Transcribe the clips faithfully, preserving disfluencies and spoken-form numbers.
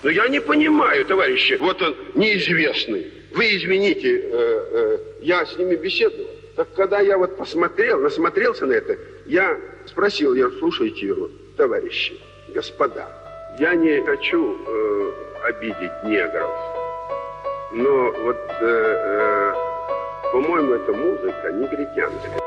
Но я не понимаю, товарищи, вот он неизвестный. Вы извините, э, э, я с ними беседовал. Так когда я вот посмотрел, насмотрелся на это, я спросил, я, слушайте, товарищи, господа, я не хочу э, обидеть негров, но вот, э, э, по-моему, это музыка негритянская.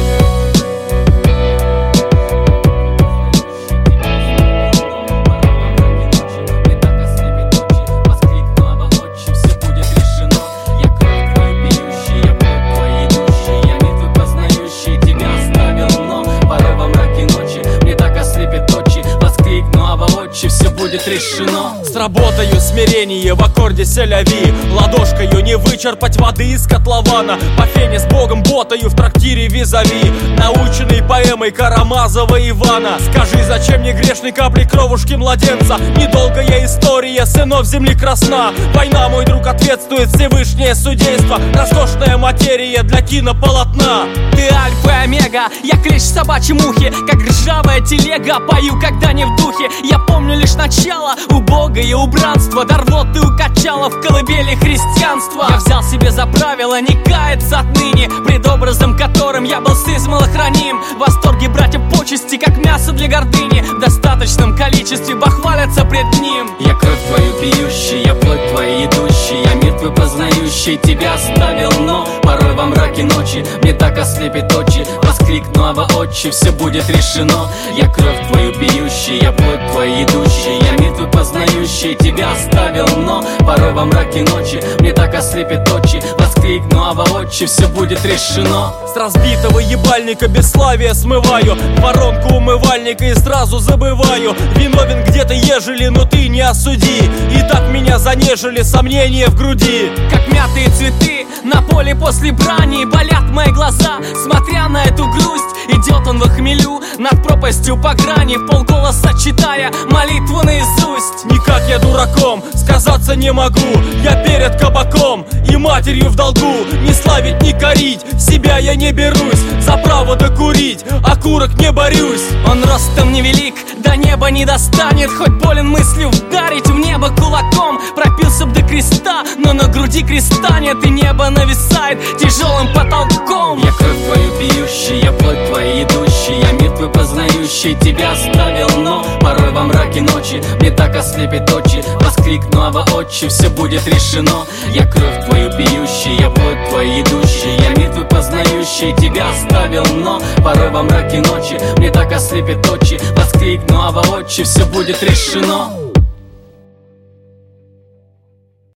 Все будет решено. Сработаю смирение в аккорде селяви. Ладошкою не вычерпать воды из котлована. По фене с богом ботаю в трактире визави. Наученный поэмой Карамазова Ивана. Скажи, зачем мне грешной капли кровушки младенца? Недолгая история сынов земли красна. Война, мой друг, ответствует Всевышнее судейство. Роскошная материя для кинополотна. Ты альфа и омега, я клещ в собачьей мухе. Как ржавая телега, пою, когда не в духе. Я помню лишь начало, убогое убранство. Дар вот ты укачала в колыбели христианства. Я взял себе за правило не каяться отныне пред образом, которым я был сызмало храним. В восторге братья почести, как мясо для гордыни. В достаточном количестве бахвалятся пред ним. Я кровь твою пьющий, я плоть твою идущий. Я мир твой познающий, тебя оставил, но порой во мраке ночи мне так ослепит очи. Воскликну, а воочи все будет решено. Я кровь твою пьющий, я плоть твою идущий. Я мир твой познающий, тебя оставил, но порой во мраке ночи мне так ослепит очи. Воскликну, а воочи все будет решено. С разбитого ебальника бесславия смываю воронку умывальника и сразу забываю. Виновен где-то ежели, но ты не осуди. И так меня занежили сомнения в груди. Как мятые цветы на поле после брани болят мои глаза, смотря на эту грусть. Идет он во хмелю над пропастью по грани, в полголоса читая молитву наизусть. Никак я дураком сказаться не могу. Я перед кабаком и матерью в долгу. Не славить, не корить, себя я не берусь. За право докурить, окурок не борюсь. Он ростом невелик, до неба не достанет. Хоть болен мыслью вдарить в небо кулаком. Пропился б до креста, но на груди креста нет. И небо нависает тяжелым потолком. Я кровь твою пьющий, я плоть твою идущий. Я мир твой познающий, тебя оставил, но порой во мраке ночи мне так ослепит очи. Воскликну, а воочи все будет решено. Я кровь твою пьющий, я плоть твою идущий. Я мир твой познающий, тебя оставил, но порой во мраке ночи мне так ослепит очи. Воскликну, а воочи все будет решено.